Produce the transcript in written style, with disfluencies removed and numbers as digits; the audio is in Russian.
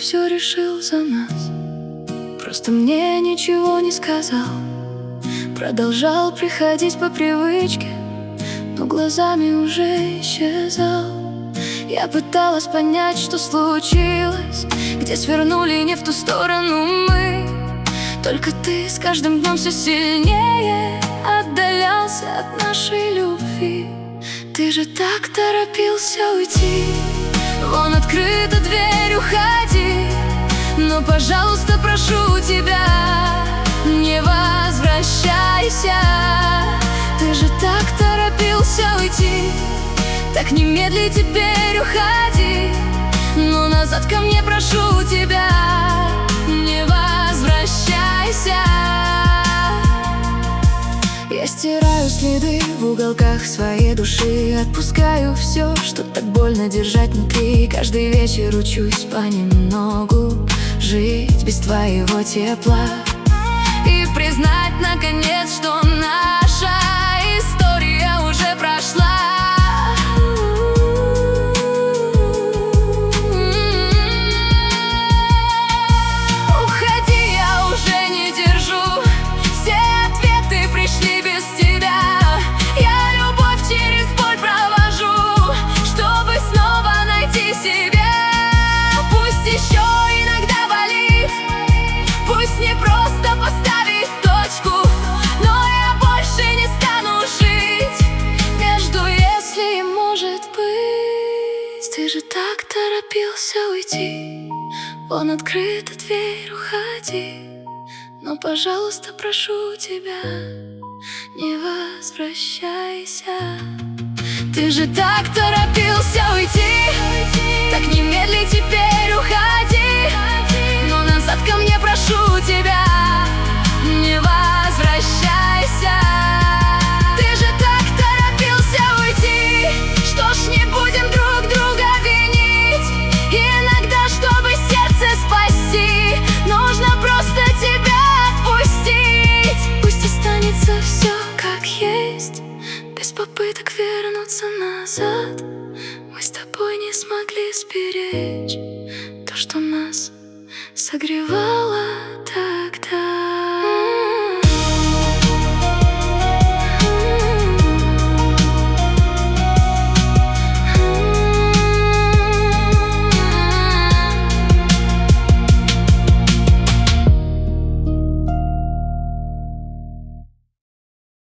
все решил за нас. Просто мне ничего не сказал. Продолжал приходить по привычке, но глазами уже исчезал. Я пыталась понять, что случилось, где свернули не в ту сторону мы. Только ты с каждым днем все сильнее отдалялся от нашей любви. Ты же так торопился уйти. Вон открыта дверь, уходи. Но, пожалуйста, прошу тебя, не возвращайся. Ты же так торопился уйти. Так немедли теперь уходи. Но назад ко мне, прошу тебя, не возвращайся. Я стираю следы в уголках своей души. Отпускаю все, что так больно держать внутри. Каждый вечер учусь понемногу жить без твоего тепла и признать, наконец, что наша история уже прошла. Уходи, я уже не держу. Все ответы пришли без тебя. Я любовь через боль провожу, чтобы снова найти себя. Пусть еще иногда болит, пусть не просто поставить точку, но я больше не стану жить между «если» и «может быть». Ты же так торопился уйти. Вон открыта дверь, уходи. Но, пожалуйста, прошу тебя, не возвращайся. Ты же так торопился уйти. Так немедли теперь уходи. Но назад ко мне, прошу тебя, не возвращайся. Ты же так торопился уйти. Что ж, не будем друг друга винить. Иногда, чтобы сердце спасти, нужно просто тебя отпустить. Пусть останется все как есть, без попыток вернуться назад. Мы с тобой не смогли сберечь то, что нас согревало.